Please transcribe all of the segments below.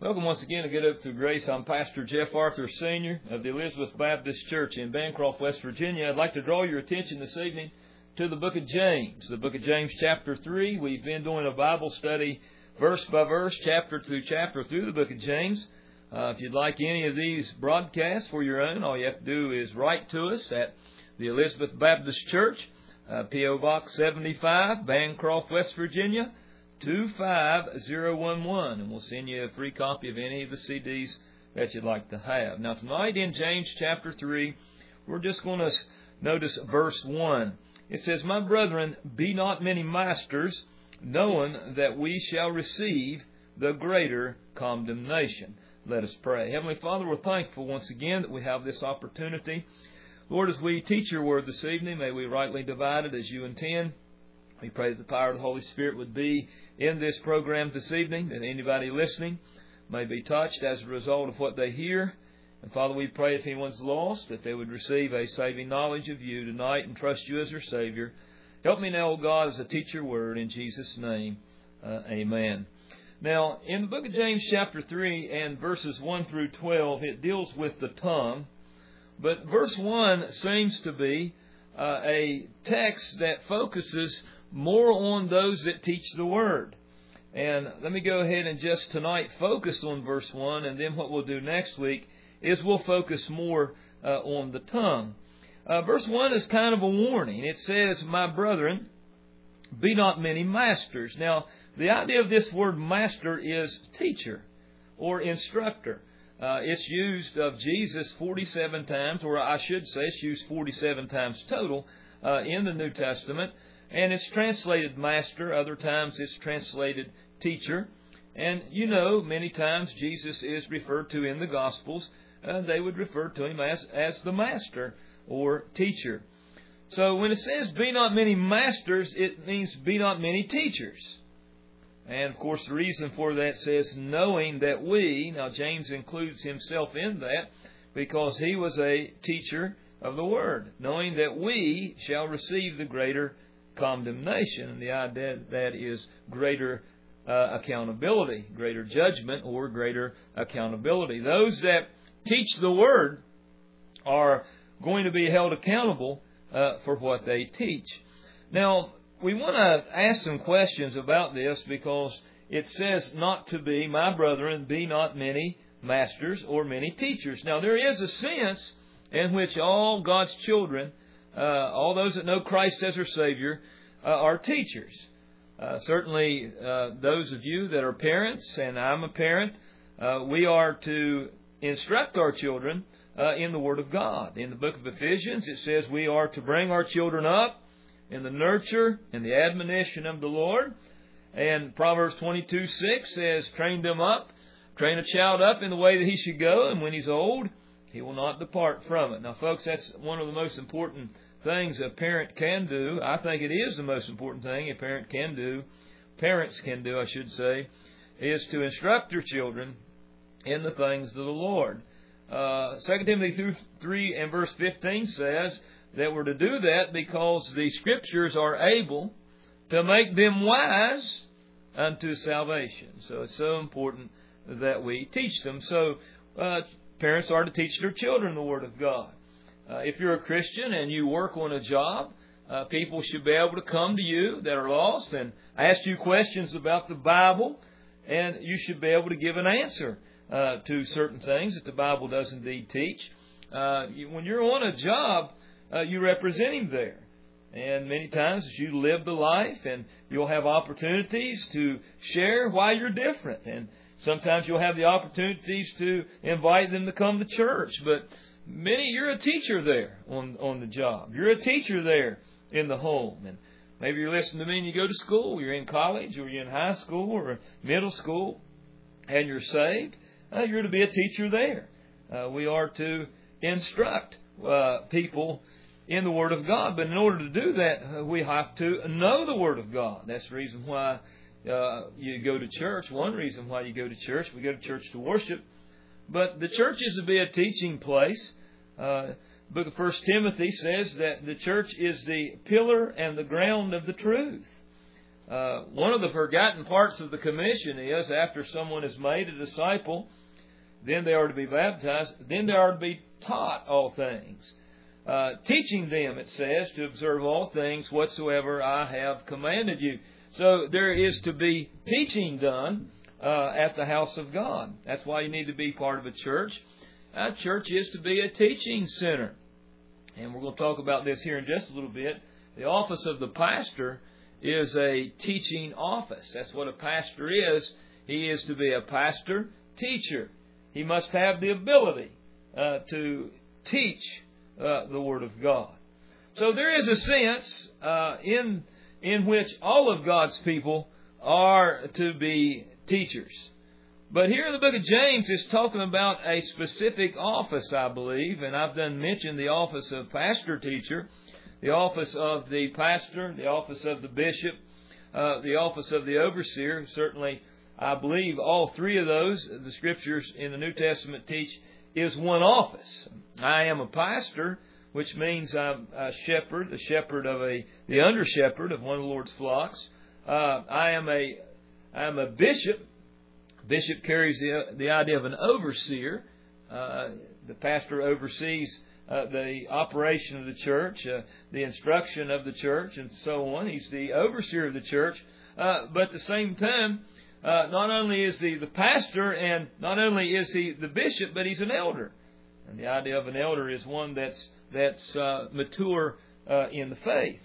Welcome once again to Get Up Through Grace. I'm Pastor Jeff Arthur, Sr. of the Elizabeth Baptist Church in Bancroft, West Virginia. I'd like to draw your attention this evening to the book of James. The book of James, chapter 3. We've been doing a Bible study verse by verse, chapter to chapter through the book of James. If you'd like any of these broadcasts for your own, all you have to do is write to us at the Elizabeth Baptist Church, P.O. Box 75, Bancroft, West Virginia, 25011, and we'll send you a free copy of any of the CDs that you'd like to have. Now tonight in James chapter 3, we're just going to notice verse 1. It says, "My brethren, be not many masters, knowing that we shall receive the greater condemnation." Let us pray. Heavenly Father, we're thankful once again that we have this opportunity. Lord, as we teach your word this evening, may we rightly divide it as you intend. We pray that the power of the Holy Spirit would be in this program this evening, that anybody listening may be touched as a result of what they hear. And Father, we pray if anyone's lost, that they would receive a saving knowledge of you tonight and trust you as their Savior. Help me now, O God, as I teach your word. In Jesus' name, amen. Now, in the book of James chapter 3 and verses 1 through 12, it deals with the tongue. But verse 1 seems to be a text that focuses more on those that teach the Word. And let me go ahead and just tonight focus on verse 1, and then what we'll do next week is we'll focus more on the tongue. Verse 1 is kind of a warning. It says, "My brethren, be not many masters." Now, the idea of this word master is teacher or instructor. It's used of Jesus 47 times, or I should say it's used 47 times total in the New Testament. And it's translated master. Other times it's translated teacher. And you know, many times Jesus is referred to in the Gospels. They would refer to him as the master or teacher. So when it says be not many masters, it means be not many teachers. And of course the reason for that says knowing that we, now James includes himself in that because he was a teacher of the Word, knowing that we shall receive the greater condemnation. And the idea that is greater accountability, greater judgment, or greater accountability. Those that teach the Word are going to be held accountable for what they teach. Now, we want to ask some questions about this because it says not to be, "My brethren, be not many masters or many teachers." Now, there is a sense in which all God's children, all those that know Christ as their Savior, are teachers. Certainly, those of you that are parents, and I'm a parent, we are to instruct our children in the Word of God. In the book of Ephesians, it says we are to bring our children up in the nurture and the admonition of the Lord. And Proverbs 22:6 says, train a child up in the way that he should go, and when he's old, he will not depart from it. Now, folks, that's one of the most important things a parent can do. I think it is the most important thing a parent can do, parents can do, I should say, is to instruct their children in the things of the Lord. 2 Timothy 3 and verse 15 says that we're to do that because the Scriptures are able to make them wise unto salvation. So it's so important that we teach them. So parents are to teach their children the Word of God. If you're a Christian and you work on a job, people should be able to come to you that are lost and ask you questions about the Bible, and you should be able to give an answer to certain things that the Bible does indeed teach. When you're on a job, you represent Him there. And many times as you live the life, and you'll have opportunities to share why you're different. And sometimes you'll have the opportunities to invite them to come to church. But you're a teacher there on the job. You're a teacher there in the home. And maybe you're listening to me and you go to school. You're in college, or you're in high school or middle school, and you're saved. You're to be a teacher there. We are to instruct people in the Word of God. But in order to do that, we have to know the Word of God. That's the reason why you go to church. One reason why you go to church. We go to church to worship. But the church is to be a teaching place. Book of 1 Timothy says that the church is the pillar and the ground of the truth. One of the forgotten parts of the commission is after someone is made a disciple, then they are to be baptized, then they are to be taught all things. Teaching them, it says, to observe all things whatsoever I have commanded you. So there is to be teaching done at the house of God. That's why you need to be part of a church. A church is to be a teaching center. And we're going to talk about this here in just a little bit. The office of the pastor is a teaching office. That's what a pastor is. He is to be a pastor teacher. He must have the ability to teach the Word of God. So there is a sense in which all of God's people are to be teachers. But here in the book of James is talking about a specific office, I believe, and I've done mention the office of pastor teacher, the office of the pastor, the office of the bishop, the office of the overseer. Certainly, I believe all three of those, the Scriptures in the New Testament teach, is one office. I am a pastor, which means I'm a shepherd, the under shepherd of one of the Lord's flocks. I am a bishop. Bishop carries the idea of an overseer. The pastor oversees the operation of the church, the instruction of the church, and so on. He's the overseer of the church. But at the same time, not only is he the pastor and not only is he the bishop, but he's an elder. And the idea of an elder is one that's mature in the faith.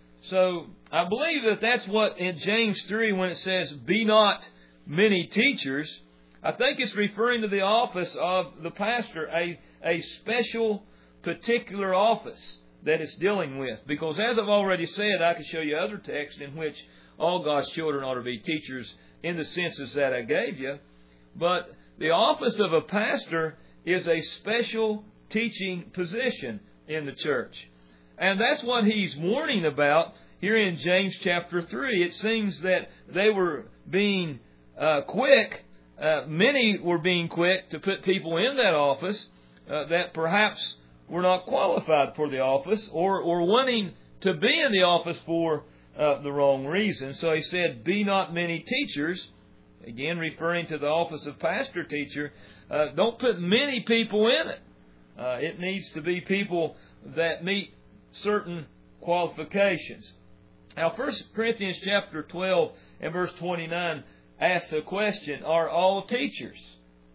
So I believe that's what in James 3, when it says, "Be not many teachers," I think it's referring to the office of the pastor, a special, particular office that it's dealing with. Because as I've already said, I could show you other texts in which all God's children ought to be teachers in the senses that I gave you. But the office of a pastor is a special teaching position in the church. And that's what he's warning about here in James chapter 3. It seems that they were being quick. Many were being quick to put people in that office that perhaps were not qualified for the office or wanting to be in the office for the wrong reason. So he said, "Be not many teachers," again referring to the office of pastor teacher. Don't put many people in it. It needs to be people that meet certain qualifications. Now, 1 Corinthians chapter 12 and verse 29 asks a question, are all teachers?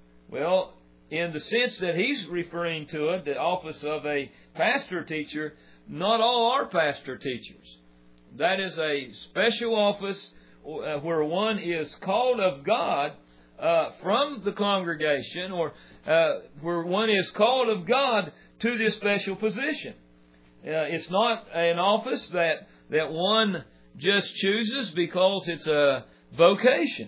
Well, in the sense that he's referring to it, the office of a pastor teacher, not all are pastor teachers. That is a special office where one is called of God from the congregation, or where one is called of God to this special position. It's not an office that one just chooses because it's a vocation.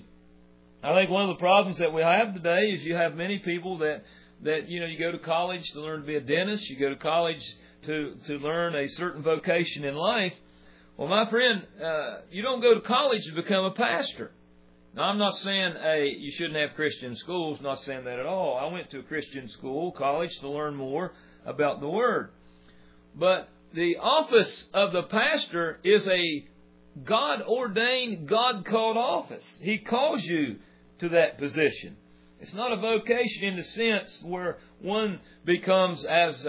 I think one of the problems that we have today is you have many people that you go to college to learn to be a dentist, you go to college to learn a certain vocation in life. Well, my friend, you don't go to college to become a pastor. Now, I'm not saying you shouldn't have Christian schools, not saying that at all. I went to a Christian school, college, to learn more about the Word. But the office of the pastor is a God-ordained, God-called office. He calls you to that position. It's not a vocation in the sense where one becomes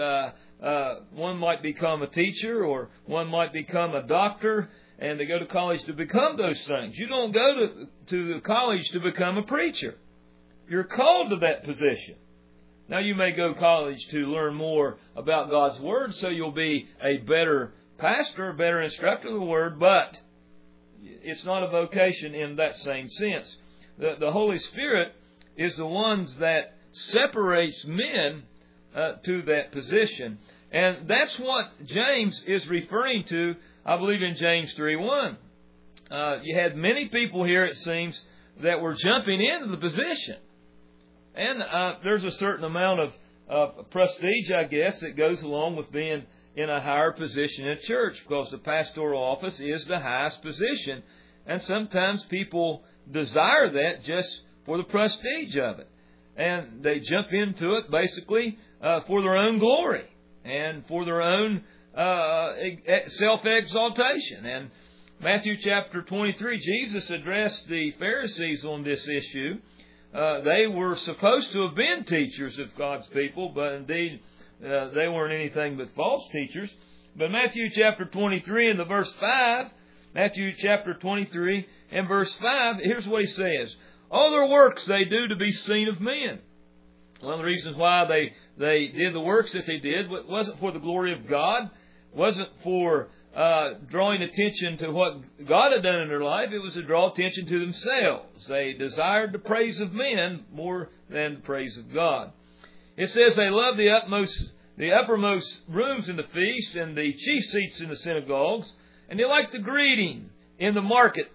one might become a teacher or one might become a doctor and they go to college to become those things. You don't go to college to become a preacher. You're called to that position. Now, you may go to college to learn more about God's Word, so you'll be a better pastor, a better instructor of the Word, but it's not a vocation in that same sense. The Holy Spirit is the ones that separates men to that position. And that's what James is referring to, I believe, in James 3:1. You had many people here, it seems, that were jumping into the position. And there's a certain amount of prestige, I guess, that goes along with being in a higher position in church, because the pastoral office is the highest position. And sometimes people desire that just for the prestige of it. And they jump into it basically for their own glory and for their own self-exaltation. And Matthew chapter 23, Jesus addressed the Pharisees on this issue. They were supposed to have been teachers of God's people, but indeed they weren't anything but false teachers. But Matthew chapter 23 and the verse 5, Matthew chapter 23 and verse 5, here's what he says. All their works they do to be seen of men. One of the reasons why they did the works that they did wasn't for the glory of God, wasn't for drawing attention to what God had done in their life. It was to draw attention to themselves. They desired the praise of men more than the praise of God. It says they loved the uppermost rooms in the feast and the chief seats in the synagogues, and they liked the greeting in the market,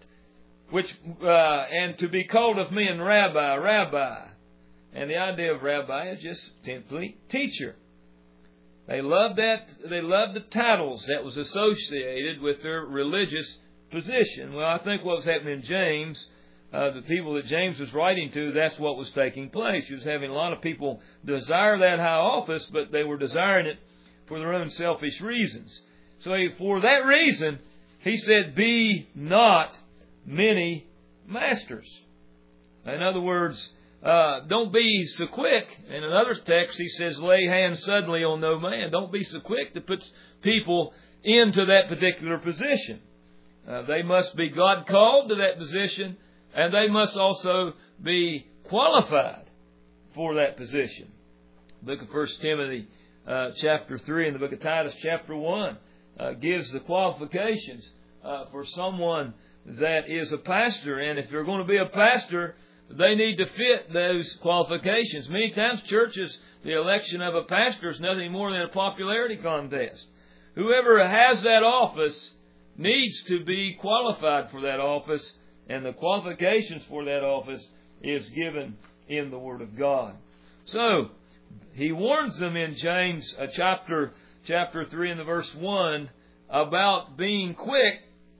and to be called of men Rabbi, Rabbi. And the idea of Rabbi is just simply teacher. They loved that. They loved the titles that was associated with their religious position. Well, I think what was happening in James, the people that James was writing to, that's what was taking place. He was having a lot of people desire that high office, but they were desiring it for their own selfish reasons. So for that reason, he said, be not many masters. In other words, don't be so quick. In another text, he says, lay hands suddenly on no man. Don't be so quick to put people into that particular position. They must be God called to that position, and they must also be qualified for that position. The book of 1 Timothy chapter 3 and the book of Titus chapter 1 gives the qualifications for someone that is a pastor. And if they're going to be a pastor, they need to fit those qualifications. Many times churches, the election of a pastor is nothing more than a popularity contest. Whoever has that office needs to be qualified for that office, and the qualifications for that office is given in the Word of God. So, he warns them in James chapter 3 and the verse 1 about being quick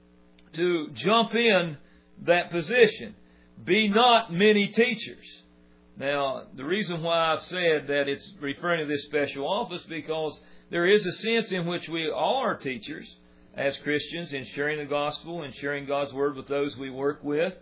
to jump in that position. Be not many teachers. Now, the reason why I've said that it's referring to this special office, because there is a sense in which we all are teachers as Christians in sharing the gospel and sharing God's Word with those we work with.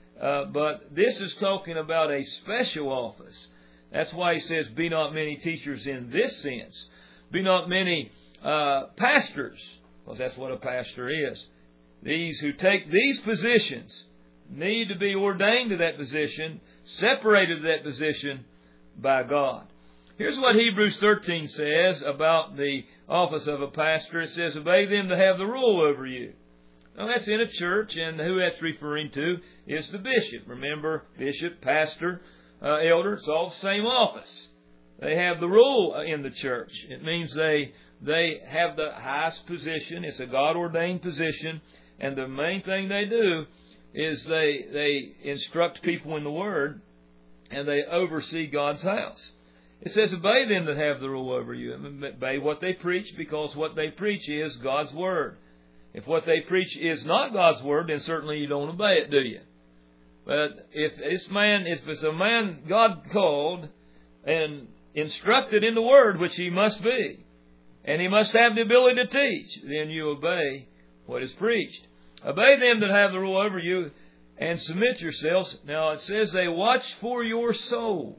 But this is talking about a special office. That's why he says, be not many teachers in this sense. Be not many pastors, because that's what a pastor is. These who take these positions need to be ordained to that position, separated to that position by God. Here's what Hebrews 13 says about the office of a pastor. It says, obey them to have the rule over you. Now that's in a church, and who that's referring to is the bishop. Remember, bishop, pastor, elder, it's all the same office. They have the rule in the church. It means they have the highest position. It's a God-ordained position, and the main thing they do is they instruct people in the Word, and they oversee God's house. It says, obey them that have the rule over you. Obey what they preach, because what they preach is God's Word. If what they preach is not God's Word, then certainly you don't obey it, do you? But if it's a man God called and instructed in the Word, which he must be, and he must have the ability to teach, then you obey what is preached. Obey them that have the rule over you, and submit yourselves. Now it says they watch for your souls,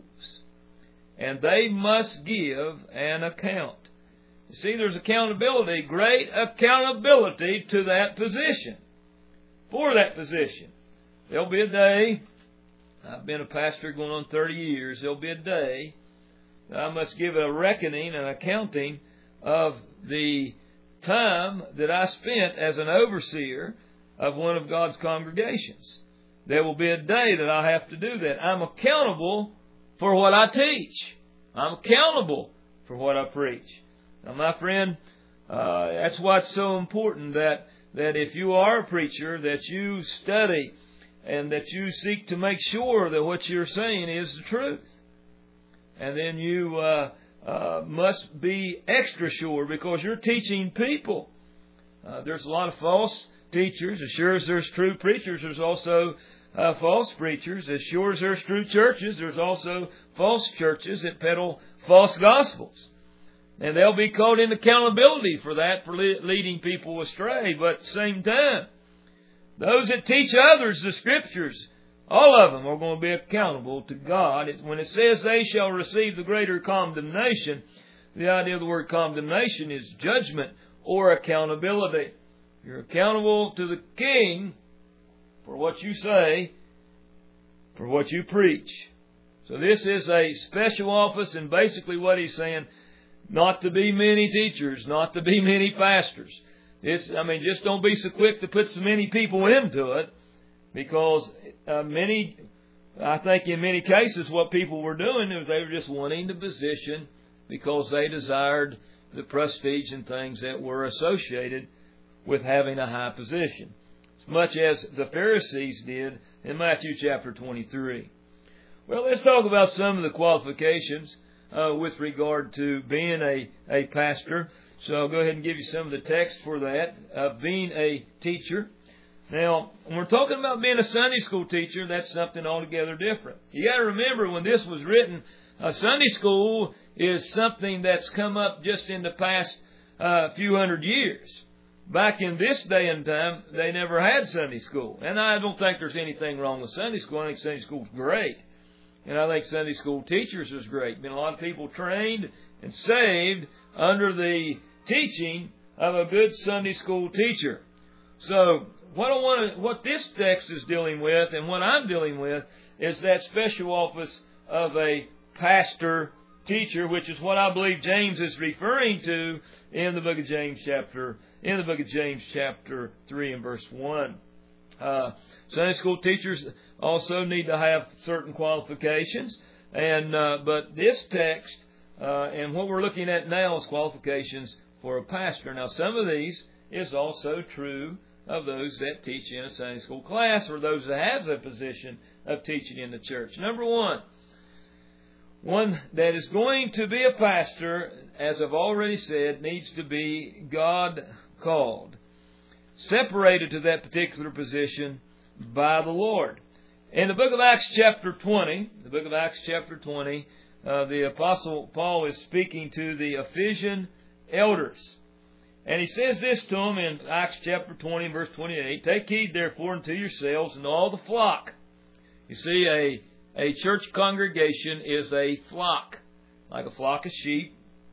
and they must give an account. You see, there's accountability, great accountability to that position, for that position. There'll be a day, I've been a pastor going on 30 years, there'll be a day that I must give a reckoning, an accounting of the time that I spent as an overseer of one of God's congregations. There will be a day that I have to do that. I'm accountable for what I teach. I'm accountable for what I preach. Now, my friend, that's why it's so important that if you are a preacher, that you study and that you seek to make sure that what you're saying is the truth. And then you must be extra sure, because you're teaching people. There's a lot of false teachers. As sure as there's true preachers, there's also false preachers. As sure as there's true churches, there's also false churches that peddle false gospels. And they'll be called into accountability for that, for leading people astray. But at the same time, Those that teach others the Scriptures, all of them are going to be accountable to God. When it says they shall receive the greater condemnation, the idea of the word condemnation is judgment or accountability. You're accountable to the king for what you say, for what you preach. So this is a special office, and basically what he's saying, not to be many teachers, not to be many pastors. Just don't be so quick to put so many people into it, because I think in many cases what people were doing is they were just wanting the position because they desired the prestige and things that were associated with having a high position, as much as the Pharisees did in Matthew chapter 23. Well, let's talk about some of the qualifications with regard to being a pastor. So I'll go ahead and give you some of the text for that, being a teacher. Now, when we're talking about being a Sunday school teacher, that's something altogether different. You got to remember, when this was written, Sunday school is something that's come up just in the past few hundred years. Back in this day and time, they never had Sunday school. And I don't think there's anything wrong with Sunday school. I think Sunday school's great. And I think Sunday school teachers is great. Been a lot of people trained and saved under the teaching of a good Sunday school teacher. So what this text is dealing with, and what I'm dealing with, is that special office of a pastor teacher, which is what I believe James is referring to in the book of James chapter 3 and verse 1. Sunday school teachers also need to have certain qualifications, but this text and what we're looking at now is qualifications for a pastor. Now, some of these is also true of those that teach in a Sunday school class, or those that have a position of teaching in the church. Number one that is going to be a pastor, as I've already said, needs to be God called, separated to that particular position by the Lord. In the book of Acts chapter 20, the Apostle Paul is speaking to the Ephesian elders. And he says this to them in Acts chapter 20, verse 28, "Take heed, therefore, unto yourselves and all the flock." You see, a church congregation is a flock, like a flock of sheep.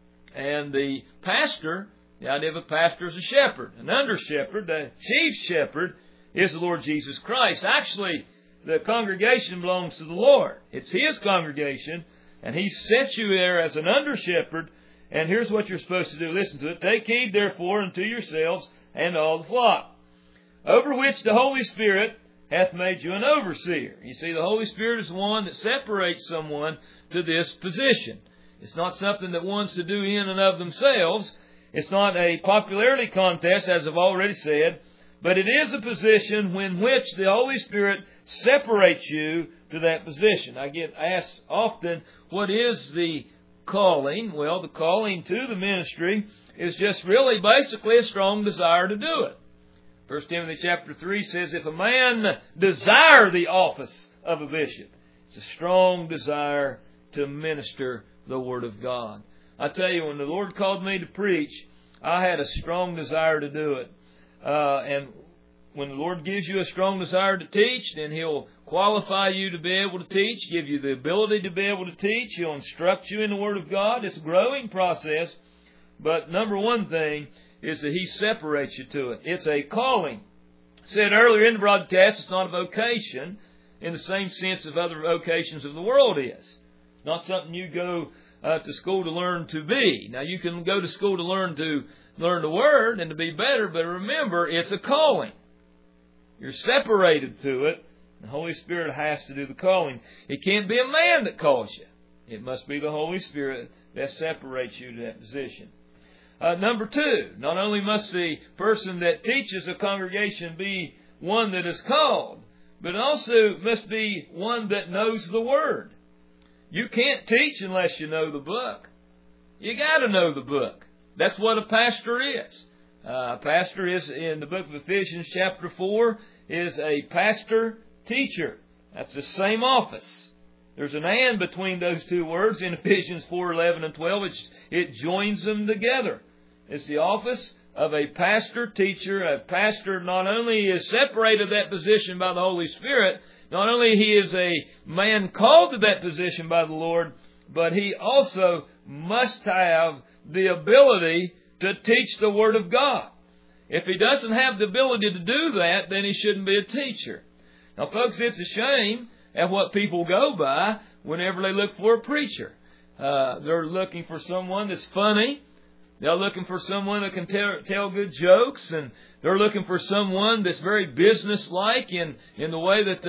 And the pastor, the idea of a pastor is a shepherd. An under-shepherd, the chief shepherd, is the Lord Jesus Christ. Actually, the congregation belongs to the Lord. It's His congregation, and He sent you there as an under-shepherd. And here's what you're supposed to do. Listen to it. "Take heed, therefore, unto yourselves and all the flock, over which the Holy Spirit hath made you an overseer." You see, the Holy Spirit is the one that separates someone to this position. It's not something that one's to do in and of themselves. It's not a popularity contest, as I've already said, but it is a position in which the Holy Spirit separates you to that position. I get asked often, what is the calling? Well, the calling to the ministry is just really basically a strong desire to do it. 1 Timothy chapter 3 says, "If a man desire the office of a bishop," it's a strong desire to minister the Word of God. I tell you, when the Lord called me to preach, I had a strong desire to do it. And when the Lord gives you a strong desire to teach, then He'll qualify you to be able to teach, give you the ability to be able to teach. He'll instruct you in the Word of God. It's a growing process. But number one thing is that He separates you to it. It's a calling. I said earlier in the broadcast, it's not a vocation in the same sense of other vocations of the world is. It's not something you go to school to learn to be. Now, you can go to school to learn the Word and to be better, but remember, it's a calling. You're separated to it. The Holy Spirit has to do the calling. It can't be a man that calls you. It must be the Holy Spirit that separates you to that position. Number two, not only must the person that teaches a congregation be one that is called, but also must be one that knows the Word. You can't teach unless you know the book. You got to know the book. That's what a pastor is. A pastor is, in the book of Ephesians chapter 4, is a pastor-teacher. That's the same office. There's an and between those two words in Ephesians 4:11 and 12. It joins them together. It's the office of a pastor teacher. A pastor not only is separated that position by the Holy Spirit, not only he is a man called to that position by the Lord, but he also must have the ability to teach the Word of God. If he doesn't have the ability to do that, then he shouldn't be a teacher. Now, folks, it's a shame at what people go by whenever they look for a preacher. They're looking for someone that's funny. They're looking for someone that can tell good jokes, and they're looking for someone that's very businesslike in the way that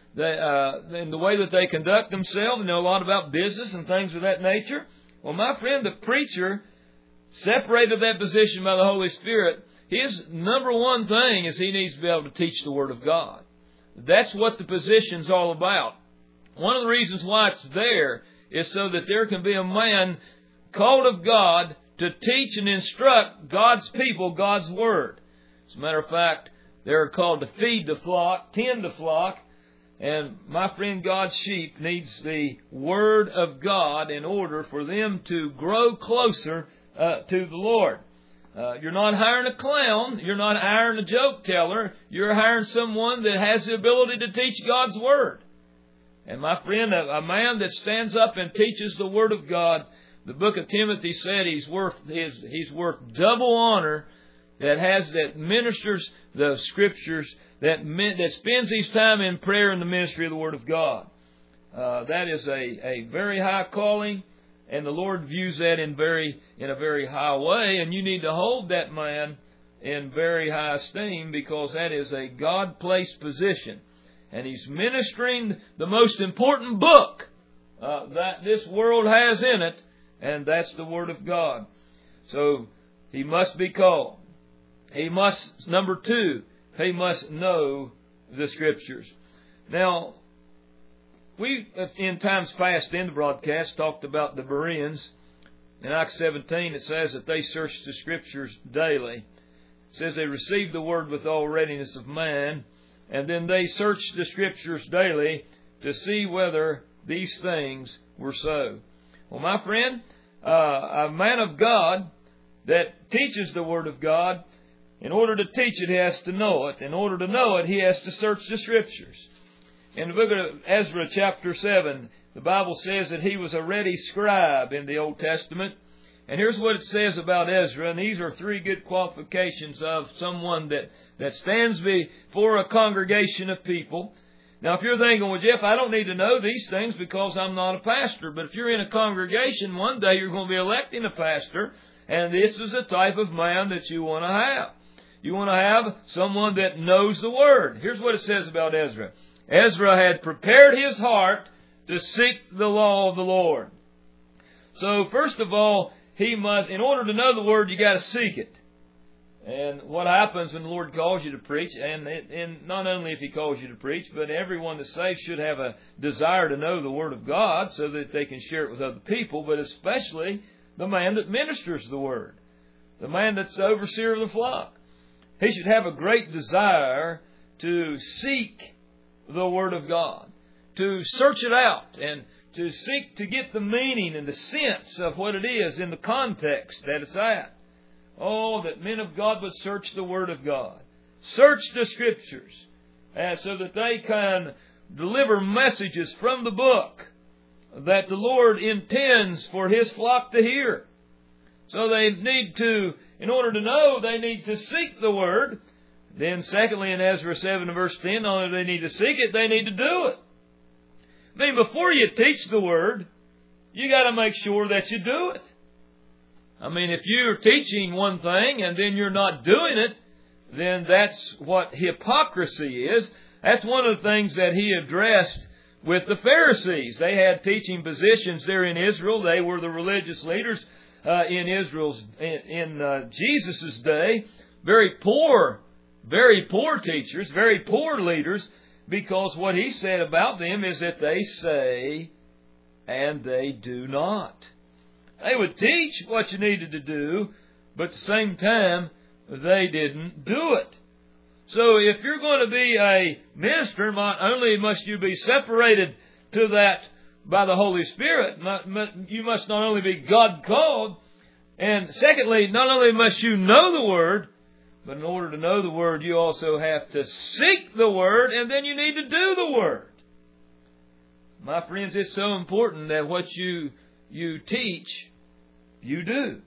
they conduct themselves. They know a lot about business and things of that nature. Well, my friend, the preacher, separated that position by the Holy Spirit, his number one thing is he needs to be able to teach the Word of God. That's what the position's all about. One of the reasons why it's there is so that there can be a man called of God to teach and instruct God's people, God's Word. As a matter of fact, they're called to feed the flock, tend the flock, and my friend, God's sheep needs the Word of God in order for them to grow closer to the Lord. You're not hiring a clown. You're not hiring a joke teller. You're hiring someone that has the ability to teach God's Word. And my friend, a man that stands up and teaches the Word of God, the book of Timothy said he's worth double honor, that ministers the Scriptures, that spends his time in prayer in the ministry of the Word of God. That is a very high calling, and the Lord views that in a very high way, and you need to hold that man in very high esteem, because that is a God-placed position. And he's ministering the most important book that this world has in it, and that's the Word of God. So he must be called. He must, number two, he must know the Scriptures. Now, we, in times past in the broadcast, talked about the Bereans. In Acts 17, it says that they searched the Scriptures daily. It says they received the Word with all readiness of mind, and then they searched the Scriptures daily to see whether these things were so. Well, my friend, a man of God that teaches the Word of God, in order to teach it, he has to know it. In order to know it, he has to search the Scriptures. In the book of Ezra, chapter 7, the Bible says that he was a ready scribe in the Old Testament. And here's what it says about Ezra, and these are three good qualifications of someone that stands before a congregation of people. Now, if you're thinking, well, Jeff, I don't need to know these things because I'm not a pastor. But if you're in a congregation, one day you're going to be electing a pastor, and this is the type of man that you want to have. You want to have someone that knows the Word. Here's what it says about Ezra. Ezra had prepared his heart to seek the law of the Lord. So, first of all, he must, in order to know the Word, you got to seek it. And what happens when the Lord calls you to preach, and not only if He calls you to preach, but everyone that's saved should have a desire to know the Word of God so that they can share it with other people, but especially the man that ministers the Word, the man that's the overseer of the flock. He should have a great desire to seek the Word of God, to search it out, and to seek to get the meaning and the sense of what it is in the context that it's at. Oh, that men of God would search the Word of God. Search the Scriptures so that they can deliver messages from the book that the Lord intends for His flock to hear. So they need to, in order to know, they need to seek the Word. Then secondly, in Ezra 7 and verse 10, not only do they need to seek it, they need to do it. I mean, before you teach the Word, you got to make sure that you do it. I mean, if you're teaching one thing and then you're not doing it, then that's what hypocrisy is. That's one of the things that he addressed with the Pharisees. They had teaching positions there in Israel. They were the religious leaders in Jesus' day. Very poor teachers, very poor leaders, because what he said about them is that they say and they do not. They would teach what you needed to do, but at the same time, they didn't do it. So if you're going to be a minister, not only must you be separated to that by the Holy Spirit, you must not only be God-called, And secondly, not only must you know the Word, but in order to know the Word, you also have to seek the Word, and then you need to do the Word. My friends, it's so important that what you teach, you do.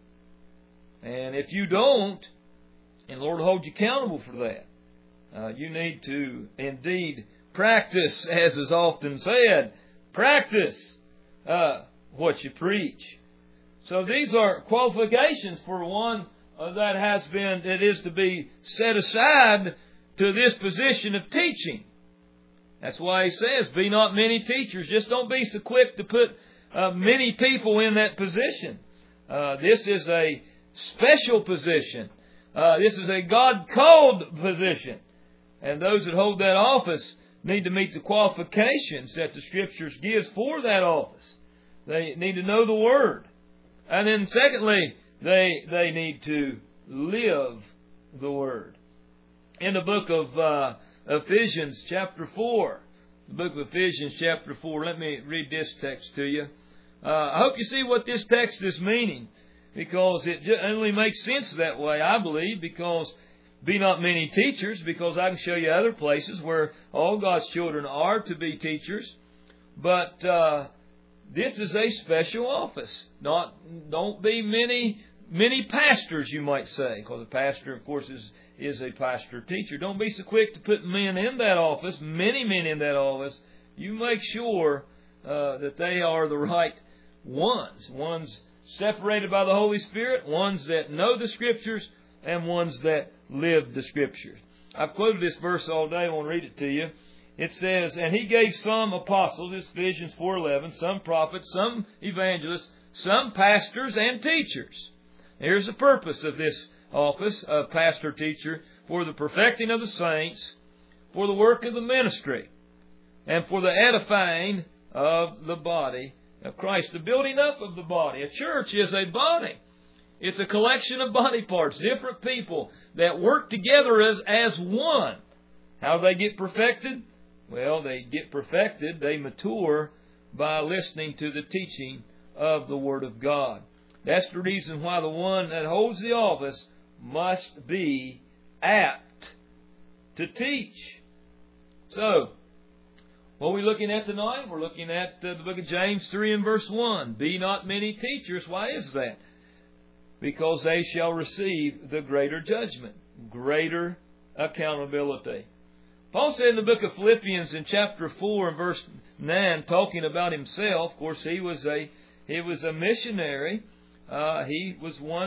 And if you don't, and the Lord will hold you accountable for that. You need to indeed practice, as is often said. Practice what you preach. So these are qualifications for one that is to be set aside to this position of teaching. That's why he says, be not many teachers. Just don't be so quick to put many people in that position. This is a special position. This is a God-called position. And those that hold that office need to meet the qualifications that the Scriptures gives for that office. They need to know the Word. And then secondly, they need to live the Word. In the book of Ephesians chapter 4, the book of Ephesians chapter 4, let me read this text to you. I hope you see what this text is meaning, because it only makes sense that way, I believe, because be not many teachers, because I can show you other places where all God's children are to be teachers. But this is a special office. Don't be many pastors, you might say, because a pastor, of course, is a pastor-teacher. Don't be so quick to put men in that office, many men in that office. You make sure that they are the right ones separated by the Holy Spirit, ones that know the Scriptures, and ones that live the Scriptures. I've quoted this verse all day. I want to read it to you. It says, and He gave some apostles, this is Ephesians 4:11, some prophets, some evangelists, some pastors and teachers. Here's the purpose of this office of pastor-teacher: for the perfecting of the saints, for the work of the ministry, and for the edifying of the body of Christ, the building up of the body. A church is a body. It's a collection of body parts, different people that work together as one. How do they get perfected? Well, they get perfected, they mature by listening to the teaching of the Word of God. That's the reason why the one that holds the office must be apt to teach. So, what are we looking at tonight? We're looking at the book of James 3 and verse 1. Be not many teachers. Why is that? Because they shall receive the greater judgment, greater accountability. Paul said in the book of Philippians in chapter 4 and verse 9, talking about himself, of course he was a missionary. He was one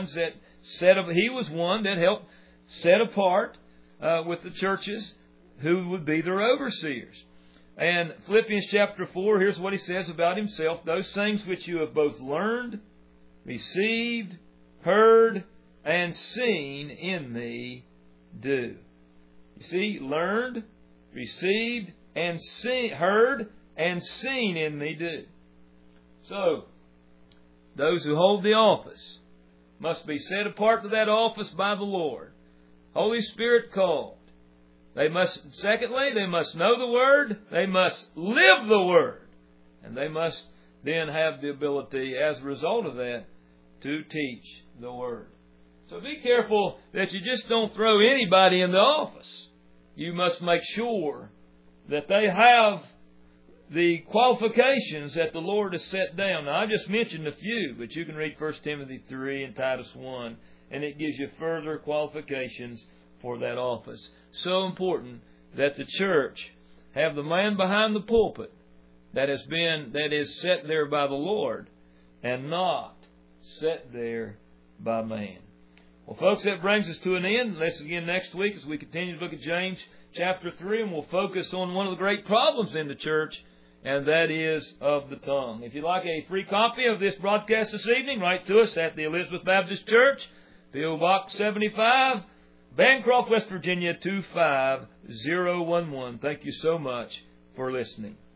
that helped set apart with the churches who would be their overseers. And Philippians chapter 4, here's what he says about himself: those things which you have both learned, received, heard, and seen in me, do. You see, learned, received, and heard, and seen in me, do. So, those who hold the office must be set apart to that office by the Lord. Holy Spirit called. Secondly, they must know the Word. They must live the Word. And they must then have the ability, as a result of that, to teach the Word. So be careful that you just don't throw anybody in the office. You must make sure that they have the qualifications that the Lord has set down. Now, I just mentioned a few, but you can read 1 Timothy 3 and Titus 1, and it gives you further qualifications for that office. So important that the church have the man behind the pulpit that is set there by the Lord, and not set there by man. Well, folks, that brings us to an end. Let's again next week as we continue to look at James chapter 3, and we'll focus on one of the great problems in the church, and that is of the tongue. If you'd like a free copy of this broadcast this evening, write to us at the Elizabeth Baptist Church, P.O. Box 75, Bancroft, West Virginia 25011. Thank you so much for listening.